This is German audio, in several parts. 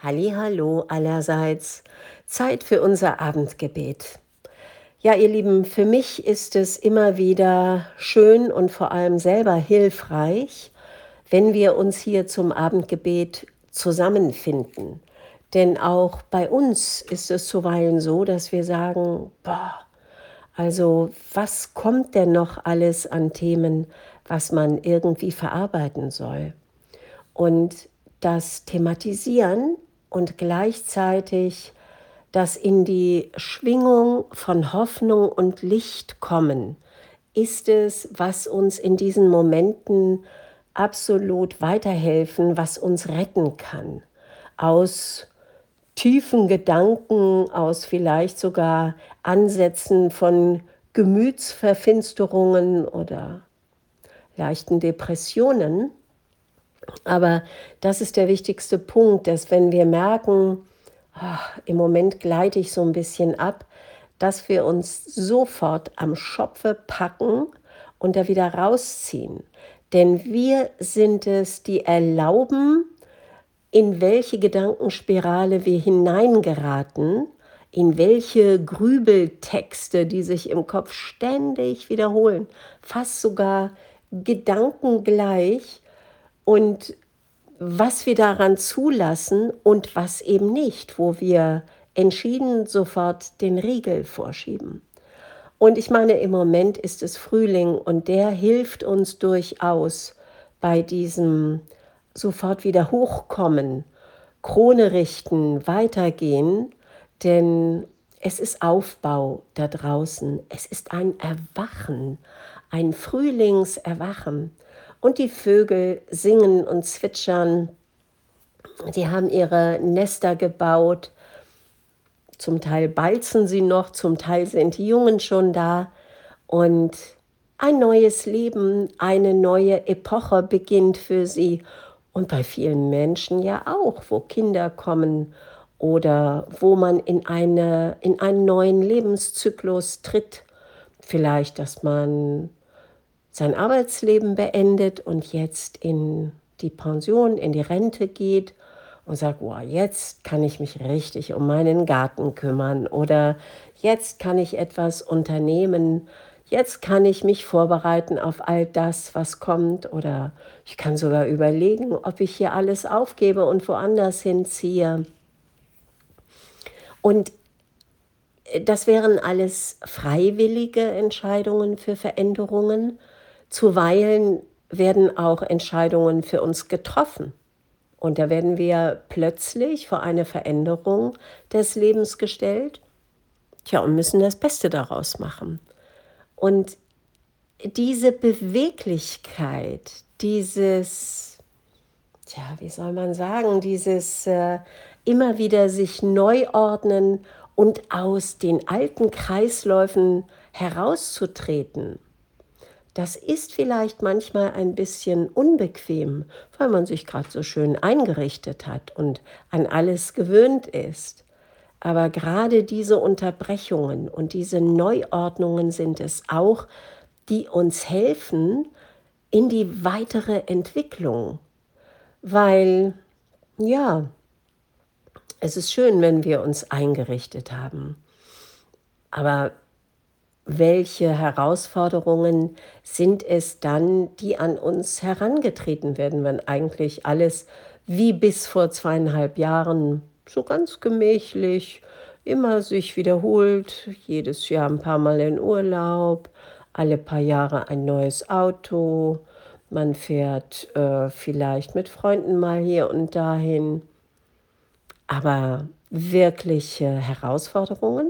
Hallihallo allerseits. Zeit für unser Abendgebet. Ja, ihr Lieben, für mich ist es immer wieder schön und vor allem selber hilfreich, wenn wir uns hier zum Abendgebet zusammenfinden. Denn auch bei uns ist es zuweilen so, dass wir sagen, boah, also was kommt denn noch alles an Themen, was man irgendwie verarbeiten soll? Und das Thematisieren und gleichzeitig das in die Schwingung von Hoffnung und Licht kommen, ist es, was uns in diesen Momenten absolut weiterhelfen, was uns retten kann. Aus tiefen Gedanken, aus vielleicht sogar Ansätzen von Gemütsverfinsterungen oder leichten Depressionen. Aber das ist der wichtigste Punkt, dass wenn wir merken, im Moment gleite ich so ein bisschen ab, dass wir uns sofort am Schopfe packen und da wieder rausziehen. Denn wir sind es, die erlauben, in welche Gedankenspirale wir hineingeraten, in welche Grübeltexte, die sich im Kopf ständig wiederholen, fast sogar gedankengleich, und was wir daran zulassen und was eben nicht, wo wir entschieden sofort den Riegel vorschieben. Und ich meine, im Moment ist es Frühling und der hilft uns durchaus bei diesem sofort wieder hochkommen, Krone richten, weitergehen, denn es ist Aufbau da draußen. Es ist ein Erwachen, ein Frühlingserwachen. Und die Vögel singen und zwitschern. Die haben ihre Nester gebaut. Zum Teil balzen sie noch, zum Teil sind die Jungen schon da. Und ein neues Leben, eine neue Epoche beginnt für sie. Und bei vielen Menschen ja auch, wo Kinder kommen oder wo man in einen neuen Lebenszyklus tritt. Vielleicht, dass man sein Arbeitsleben beendet und jetzt in die Pension, in die Rente geht und sagt, wow, jetzt kann ich mich richtig um meinen Garten kümmern oder jetzt kann ich etwas unternehmen, jetzt kann ich mich vorbereiten auf all das, was kommt, oder ich kann sogar überlegen, ob ich hier alles aufgebe und woanders hinziehe. Und das wären alles freiwillige Entscheidungen für Veränderungen. Zuweilen werden auch Entscheidungen für uns getroffen. Und da werden wir plötzlich vor eine Veränderung des Lebens gestellt, tja, und müssen das Beste daraus machen. Und diese Beweglichkeit, dieses, tja, wie soll man sagen, dieses immer wieder sich neu ordnen und aus den alten Kreisläufen herauszutreten, das ist vielleicht manchmal ein bisschen unbequem, weil man sich gerade so schön eingerichtet hat und an alles gewöhnt ist. Aber gerade diese Unterbrechungen und diese Neuordnungen sind es auch, die uns helfen in die weitere Entwicklung. Weil, ja, es ist schön, wenn wir uns eingerichtet haben. Aber welche Herausforderungen sind es dann, die an uns herangetreten werden, wenn eigentlich alles wie bis vor 2,5 Jahren so ganz gemächlich immer sich wiederholt, jedes Jahr ein paar Mal in Urlaub, alle paar Jahre ein neues Auto, man fährt vielleicht mit Freunden mal hier und dahin, aber wirkliche Herausforderungen,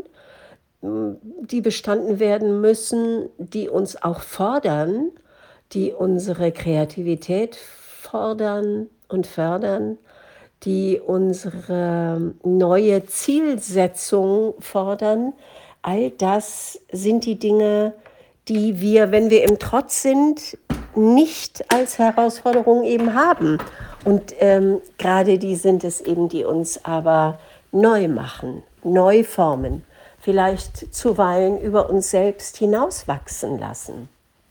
die bestanden werden müssen, die uns auch fordern, die unsere Kreativität fordern und fördern, die unsere neue Zielsetzung fordern. All das sind die Dinge, die wir, wenn wir im Trotz sind, nicht als Herausforderung eben haben. Und gerade die sind es eben, die uns aber neu machen, neu formen, vielleicht zuweilen über uns selbst hinauswachsen lassen.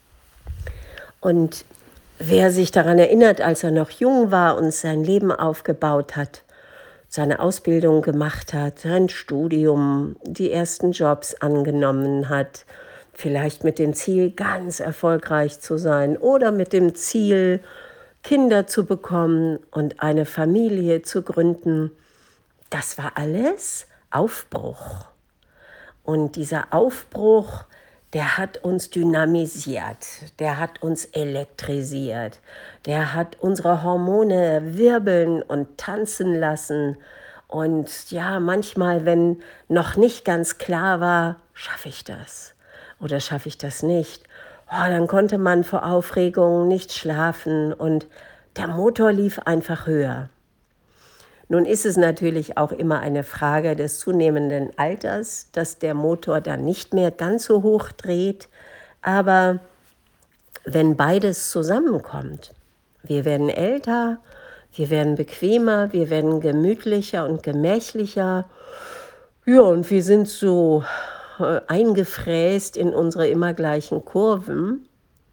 Und wer sich daran erinnert, als er noch jung war und sein Leben aufgebaut hat, seine Ausbildung gemacht hat, sein Studium, die ersten Jobs angenommen hat, vielleicht mit dem Ziel, ganz erfolgreich zu sein oder mit dem Ziel, Kinder zu bekommen und eine Familie zu gründen. Das war alles Aufbruch. Und dieser Aufbruch, der hat uns dynamisiert, der hat uns elektrisiert, der hat unsere Hormone wirbeln und tanzen lassen. Und ja, manchmal, wenn noch nicht ganz klar war, schaffe ich das oder schaffe ich das nicht, dann konnte man vor Aufregung nicht schlafen und der Motor lief einfach höher. Nun ist es natürlich auch immer eine Frage des zunehmenden Alters, dass der Motor dann nicht mehr ganz so hoch dreht. Aber wenn beides zusammenkommt, wir werden älter, wir werden bequemer, wir werden gemütlicher und gemächlicher. Ja, und wir sind so eingefräst in unsere immer gleichen Kurven.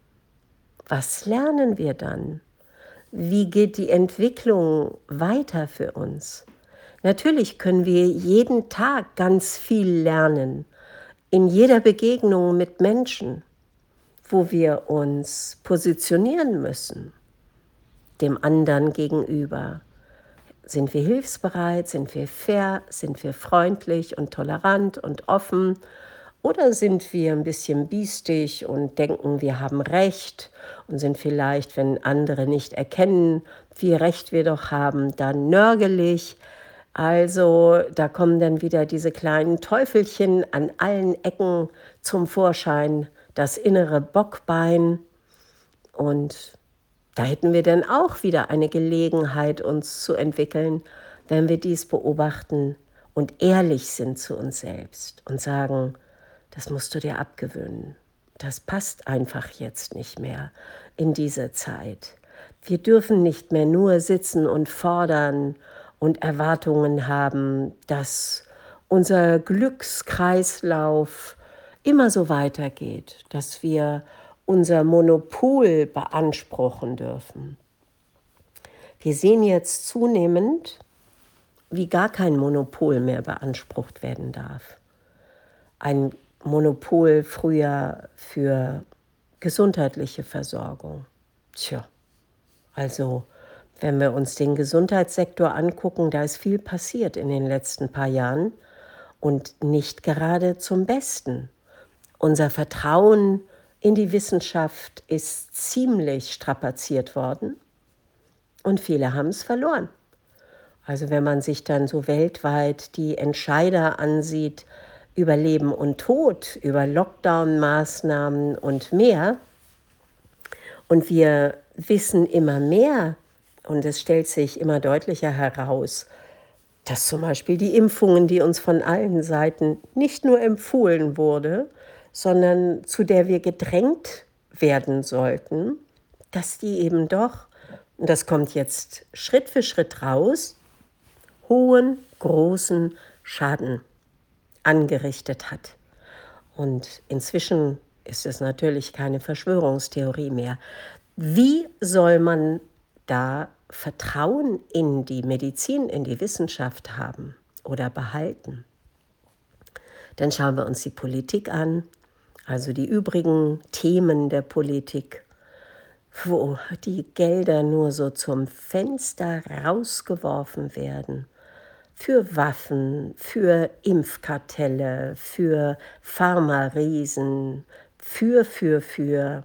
Was lernen wir dann? Wie geht die Entwicklung weiter für uns? Natürlich können wir jeden Tag ganz viel lernen, in jeder Begegnung mit Menschen, wo wir uns positionieren müssen, dem anderen gegenüber. Sind wir hilfsbereit? Sind wir fair? Sind wir freundlich und tolerant und offen? Oder sind wir ein bisschen biestig und denken, wir haben Recht und sind vielleicht, wenn andere nicht erkennen, wie Recht wir doch haben, dann nörgelig? Also da kommen dann wieder diese kleinen Teufelchen an allen Ecken zum Vorschein, das innere Bockbein. Und da hätten wir dann auch wieder eine Gelegenheit, uns zu entwickeln, wenn wir dies beobachten und ehrlich sind zu uns selbst und sagen, das musst du dir abgewöhnen. Das passt einfach jetzt nicht mehr in diese Zeit. Wir dürfen nicht mehr nur sitzen und fordern und Erwartungen haben, dass unser Glückskreislauf immer so weitergeht, dass wir unser Monopol beanspruchen dürfen. Wir sehen jetzt zunehmend, wie gar kein Monopol mehr beansprucht werden darf. Ein Monopol früher für gesundheitliche Versorgung. Tja, also wenn wir uns den Gesundheitssektor angucken, da ist viel passiert in den letzten paar Jahren und nicht gerade zum Besten. Unser Vertrauen in die Wissenschaft ist ziemlich strapaziert worden und viele haben es verloren. Also wenn man sich dann so weltweit die Entscheider ansieht über Leben und Tod, über Lockdown-Maßnahmen und mehr, und wir wissen immer mehr, und es stellt sich immer deutlicher heraus, dass zum Beispiel die Impfungen, die uns von allen Seiten nicht nur empfohlen wurde, sondern zu der wir gedrängt werden sollten, dass die eben doch, und das kommt jetzt Schritt für Schritt raus, hohen, großen Schaden angerichtet hat. Und inzwischen ist es natürlich keine Verschwörungstheorie mehr. Wie soll man da Vertrauen in die Medizin, in die Wissenschaft haben oder behalten? Dann schauen wir uns die Politik an, also die übrigen Themen der Politik, wo die Gelder nur so zum Fenster rausgeworfen werden. Für Waffen, für Impfkartelle, für Pharma-Riesen, für.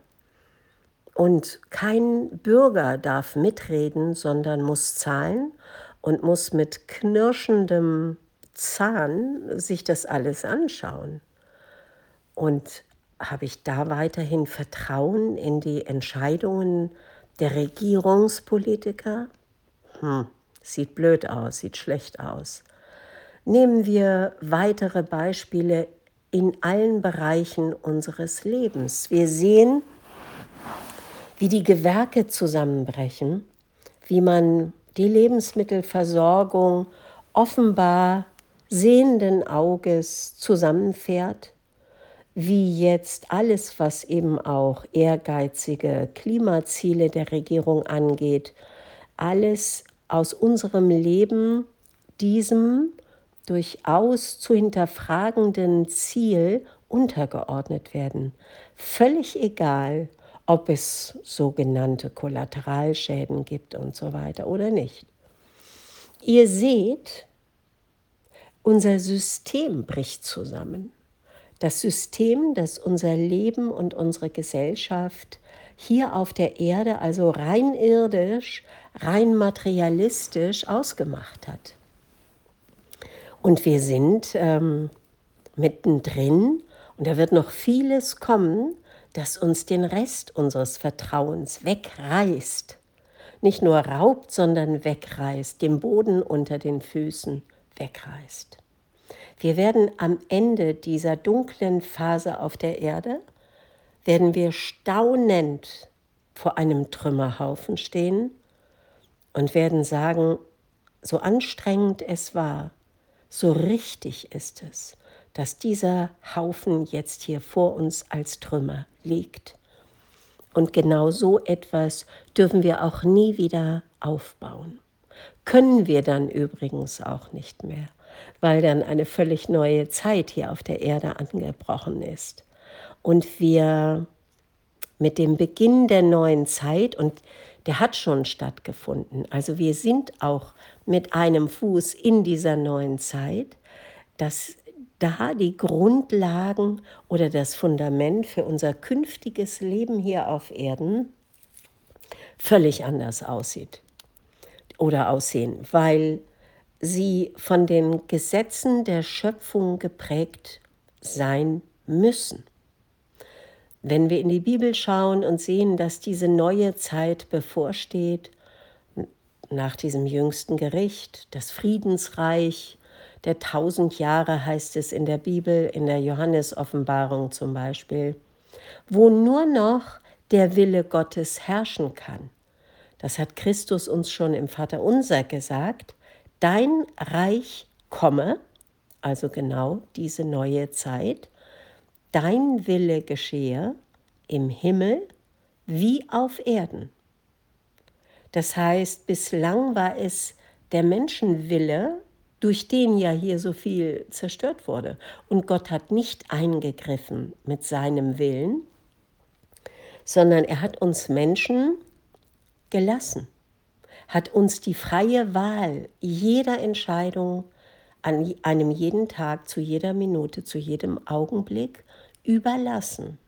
Und kein Bürger darf mitreden, sondern muss zahlen und muss mit knirschendem Zahn sich das alles anschauen. Und habe ich da weiterhin Vertrauen in die Entscheidungen der Regierungspolitiker? Sieht blöd aus, sieht schlecht aus. Nehmen wir weitere Beispiele in allen Bereichen unseres Lebens. Wir sehen, wie die Gewerke zusammenbrechen, wie man die Lebensmittelversorgung offenbar sehenden Auges zusammenfährt, wie jetzt alles, was eben auch ehrgeizige Klimaziele der Regierung angeht, alles aus unserem Leben diesem durchaus zu hinterfragenden Ziel untergeordnet werden. Völlig egal, ob es sogenannte Kollateralschäden gibt und so weiter oder nicht. Ihr seht, unser System bricht zusammen. Das System, das unser Leben und unsere Gesellschaft hier auf der Erde, also rein irdisch, rein materialistisch ausgemacht hat. Und wir sind mittendrin und da wird noch vieles kommen, das uns den Rest unseres Vertrauens wegreißt. Nicht nur raubt, sondern wegreißt, den Boden unter den Füßen wegreißt. Wir werden am Ende dieser dunklen Phase auf der Erde, werden wir staunend vor einem Trümmerhaufen stehen und werden sagen, so anstrengend es war, so richtig ist es, dass dieser Haufen jetzt hier vor uns als Trümmer liegt. Und genau so etwas dürfen wir auch nie wieder aufbauen. Können wir dann übrigens auch nicht mehr, weil dann eine völlig neue Zeit hier auf der Erde angebrochen ist. Und wir mit dem Beginn der neuen Zeit, und der hat schon stattgefunden, also wir sind auch mit einem Fuß in dieser neuen Zeit, dass da die Grundlagen oder das Fundament für unser künftiges Leben hier auf Erden völlig anders aussieht oder aussehen, weil sie von den Gesetzen der Schöpfung geprägt sein müssen. Wenn wir in die Bibel schauen und sehen, dass diese neue Zeit bevorsteht, nach diesem jüngsten Gericht, das Friedensreich der 1000 Jahre heißt es in der Bibel, in der Johannes-Offenbarung zum Beispiel, wo nur noch der Wille Gottes herrschen kann. Das hat Christus uns schon im Vaterunser gesagt. Dein Reich komme, also genau diese neue Zeit, dein Wille geschehe im Himmel wie auf Erden. Das heißt, bislang war es der Menschenwille, durch den ja hier so viel zerstört wurde. Und Gott hat nicht eingegriffen mit seinem Willen, sondern er hat uns Menschen gelassen, hat uns die freie Wahl jeder Entscheidung an einem jeden Tag, zu jeder Minute, zu jedem Augenblick überlassen.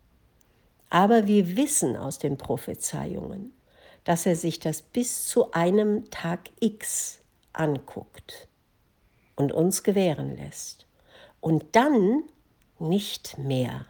Aber wir wissen aus den Prophezeiungen, dass er sich das bis zu einem Tag X anguckt und uns gewähren lässt. Und dann nicht mehr.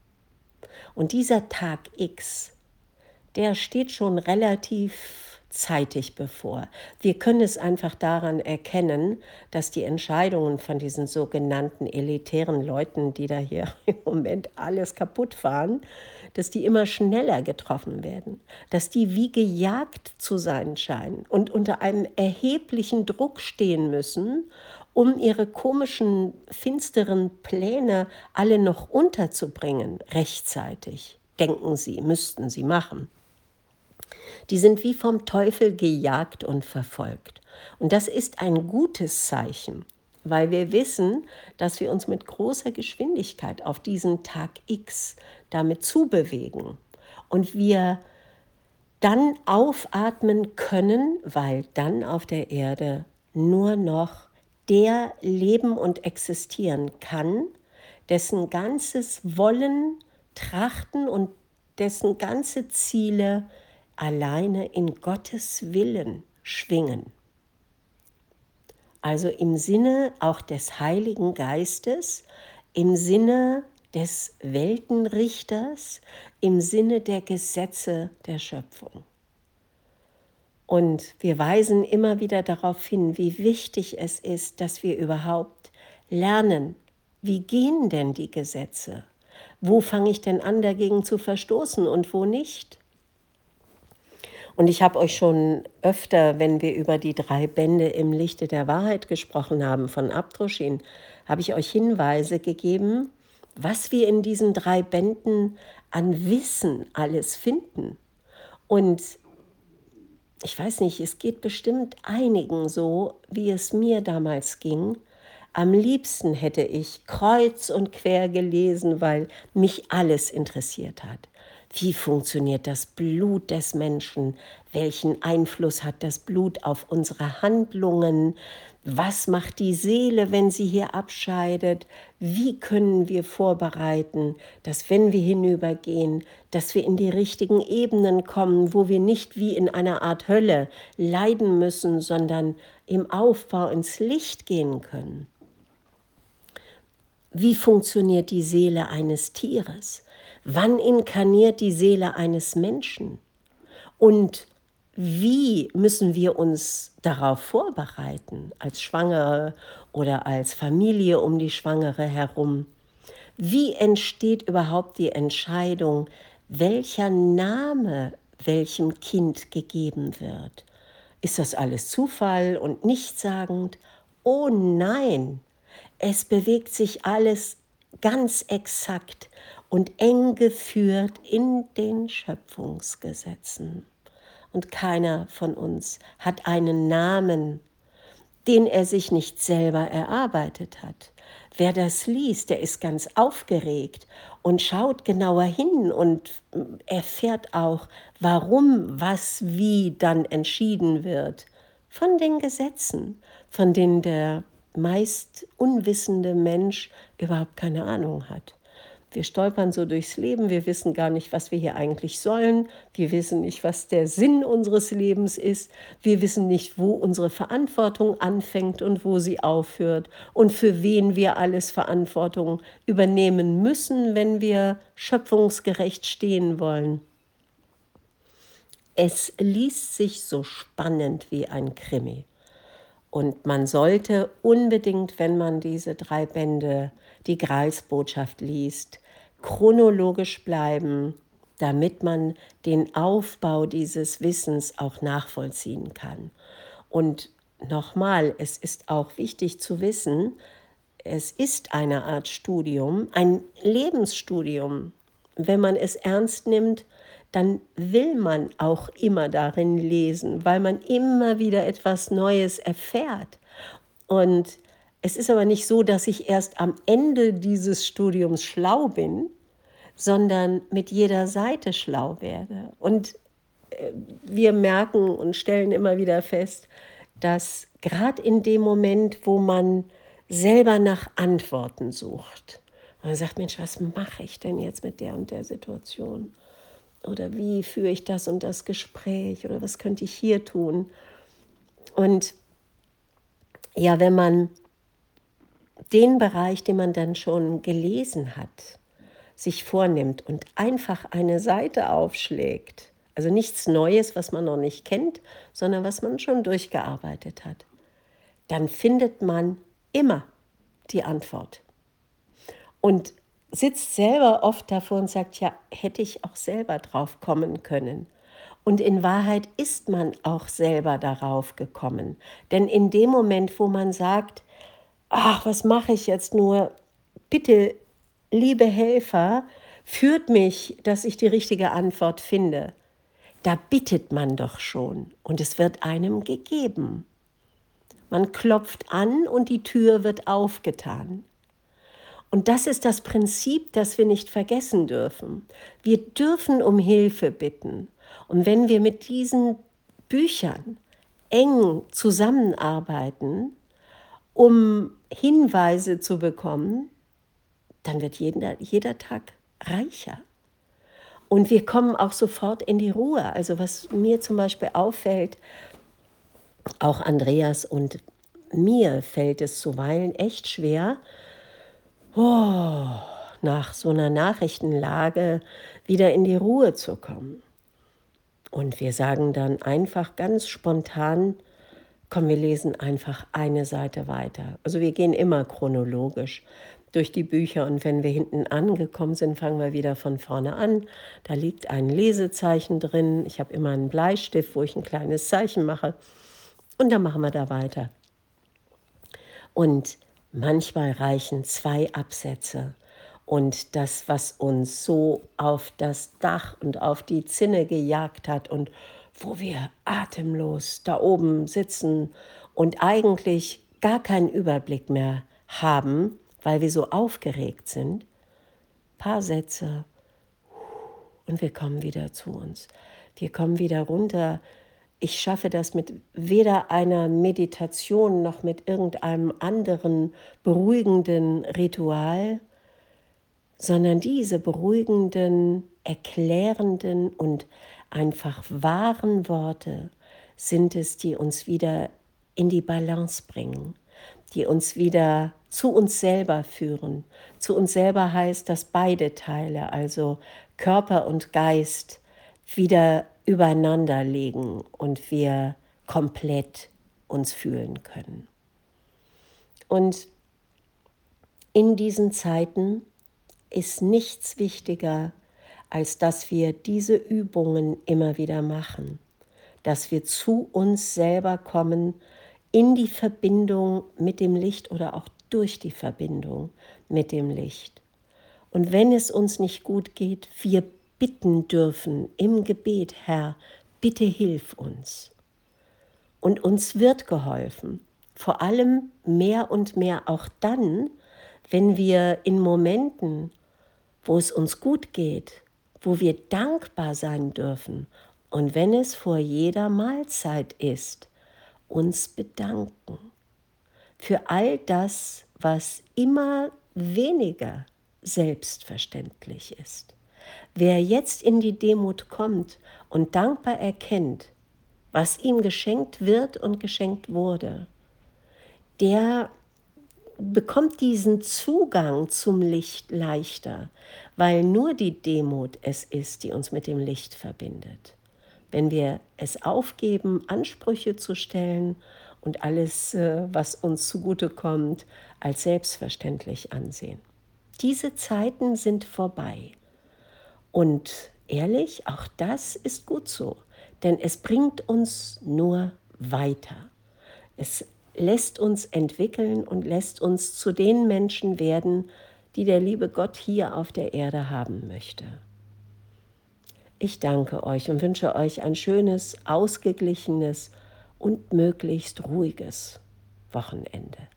Und dieser Tag X, der steht schon relativ zeitig bevor. Wir können es einfach daran erkennen, dass die Entscheidungen von diesen sogenannten elitären Leuten, die da hier im Moment alles kaputt fahren, dass die immer schneller getroffen werden, dass die wie gejagt zu sein scheinen und unter einem erheblichen Druck stehen müssen, um ihre komischen, finsteren Pläne alle noch unterzubringen, rechtzeitig, denken sie, müssten sie machen. Die sind wie vom Teufel gejagt und verfolgt. Und das ist ein gutes Zeichen, weil wir wissen, dass wir uns mit großer Geschwindigkeit auf diesen Tag X damit zubewegen. Und wir dann aufatmen können, weil dann auf der Erde nur noch der leben und existieren kann, dessen ganzes Wollen, Trachten und dessen ganze Ziele alleine in Gottes Willen schwingen. Also im Sinne auch des Heiligen Geistes, im Sinne des Weltenrichters, im Sinne der Gesetze der Schöpfung. Und wir weisen immer wieder darauf hin, wie wichtig es ist, dass wir überhaupt lernen, wie gehen denn die Gesetze? Wo fange ich denn an, dagegen zu verstoßen und wo nicht? Und ich habe euch schon öfter, wenn wir über die 3 Bände im Lichte der Wahrheit gesprochen haben von Abdruschin, habe ich euch Hinweise gegeben, was wir in diesen 3 Bänden an Wissen alles finden. Und Ich weiß nicht, es geht bestimmt einigen so, wie es mir damals ging. Am liebsten hätte ich kreuz und quer gelesen, weil mich alles interessiert hat. Wie funktioniert das Blut des Menschen? Welchen Einfluss hat das Blut auf unsere Handlungen? Was macht die Seele, wenn sie hier abscheidet? Wie können wir vorbereiten, dass wenn wir hinübergehen, dass wir in die richtigen Ebenen kommen, wo wir nicht wie in einer Art Hölle leiden müssen, sondern im Aufbau ins Licht gehen können? Wie funktioniert die Seele eines Tieres? Wann inkarniert die Seele eines Menschen? Und wie müssen wir uns darauf vorbereiten, als Schwangere oder als Familie um die Schwangere herum? Wie entsteht überhaupt die Entscheidung, welcher Name welchem Kind gegeben wird? Ist das alles Zufall und nichtssagend? Oh nein, es bewegt sich alles ganz exakt und eng geführt in den Schöpfungsgesetzen. Und keiner von uns hat einen Namen, den er sich nicht selber erarbeitet hat. Wer das liest, der ist ganz aufgeregt und schaut genauer hin und erfährt auch, warum, was, wie dann entschieden wird. Von den Gesetzen, von denen der meist unwissende Mensch überhaupt keine Ahnung hat. Wir stolpern so durchs Leben, wir wissen gar nicht, was wir hier eigentlich sollen, wir wissen nicht, was der Sinn unseres Lebens ist, wir wissen nicht, wo unsere Verantwortung anfängt und wo sie aufhört und für wen wir alles Verantwortung übernehmen müssen, wenn wir schöpfungsgerecht stehen wollen. Es liest sich so spannend wie ein Krimi. Und man sollte unbedingt, wenn man diese 3 Bände, die Gralsbotschaft liest, chronologisch bleiben, damit man den Aufbau dieses Wissens auch nachvollziehen kann. Und nochmal, es ist auch wichtig zu wissen, es ist eine Art Studium, ein Lebensstudium. Wenn man es ernst nimmt, dann will man auch immer darin lesen, weil man immer wieder etwas Neues erfährt. Und es ist aber nicht so, dass ich erst am Ende dieses Studiums schlau bin, sondern mit jeder Seite schlau werde. Und wir merken und stellen immer wieder fest, dass gerade in dem Moment, wo man selber nach Antworten sucht, man sagt, Mensch, was mache ich denn jetzt mit der und der Situation? Oder wie führe ich das und das Gespräch? Oder was könnte ich hier tun? Und ja, wenn man den Bereich, den man dann schon gelesen hat, sich vornimmt und einfach eine Seite aufschlägt, also nichts Neues, was man noch nicht kennt, sondern was man schon durchgearbeitet hat, dann findet man immer die Antwort. Und sitzt selber oft davor und sagt, ja, hätte ich auch selber drauf kommen können. Und in Wahrheit ist man auch selber darauf gekommen. Denn in dem Moment, wo man sagt, ach, was mache ich jetzt nur? Bitte, liebe Helfer, führt mich, dass ich die richtige Antwort finde. Da bittet man doch schon und es wird einem gegeben. Man klopft an und die Tür wird aufgetan. Und das ist das Prinzip, das wir nicht vergessen dürfen. Wir dürfen um Hilfe bitten. Und wenn wir mit diesen Büchern eng zusammenarbeiten, um Hinweise zu bekommen, dann wird jeder Tag reicher. Und wir kommen auch sofort in die Ruhe. Also was mir zum Beispiel auffällt, auch Andreas und mir fällt es zuweilen echt schwer, nach so einer Nachrichtenlage wieder in die Ruhe zu kommen. Und wir sagen dann einfach ganz spontan, komm, wir lesen einfach eine Seite weiter. Also wir gehen immer chronologisch durch die Bücher und wenn wir hinten angekommen sind, fangen wir wieder von vorne an. Da liegt ein Lesezeichen drin. Ich habe immer einen Bleistift, wo ich ein kleines Zeichen mache und dann machen wir da weiter. Und manchmal reichen 2 Absätze. Und das, was uns so auf das Dach und auf die Zinne gejagt hat und wo wir atemlos da oben sitzen und eigentlich gar keinen Überblick mehr haben, weil wir so aufgeregt sind. Paar Sätze und wir kommen wieder zu uns. Wir kommen wieder runter. Ich schaffe das mit weder einer Meditation noch mit irgendeinem anderen beruhigenden Ritual, sondern diese beruhigenden, erklärenden und einfach wahren Worte sind es, die uns wieder in die Balance bringen, die uns wieder zu uns selber führen. Zu uns selber heißt, dass beide Teile, also Körper und Geist, wieder übereinander liegen und wir komplett uns fühlen können. Und in diesen Zeiten ist nichts wichtiger, als dass wir diese Übungen immer wieder machen, dass wir zu uns selber kommen, in die Verbindung mit dem Licht oder auch durch die Verbindung mit dem Licht. Und wenn es uns nicht gut geht, wir bitten dürfen im Gebet, Herr, bitte hilf uns. Und uns wird geholfen, vor allem mehr und mehr auch dann, wenn wir in Momenten, wo es uns gut geht, wo wir dankbar sein dürfen und wenn es vor jeder Mahlzeit ist, uns bedanken für all das, was immer weniger selbstverständlich ist. Wer jetzt in die Demut kommt und dankbar erkennt, was ihm geschenkt wird und geschenkt wurde, der bekommt diesen Zugang zum Licht leichter, weil nur die Demut es ist, die uns mit dem Licht verbindet. Wenn wir es aufgeben, Ansprüche zu stellen und alles, was uns zugutekommt, als selbstverständlich ansehen. Diese Zeiten sind vorbei. Und ehrlich, auch das ist gut so, denn es bringt uns nur weiter. Es lässt uns entwickeln und lässt uns zu den Menschen werden, die der liebe Gott hier auf der Erde haben möchte. Ich danke euch und wünsche euch ein schönes, ausgeglichenes und möglichst ruhiges Wochenende.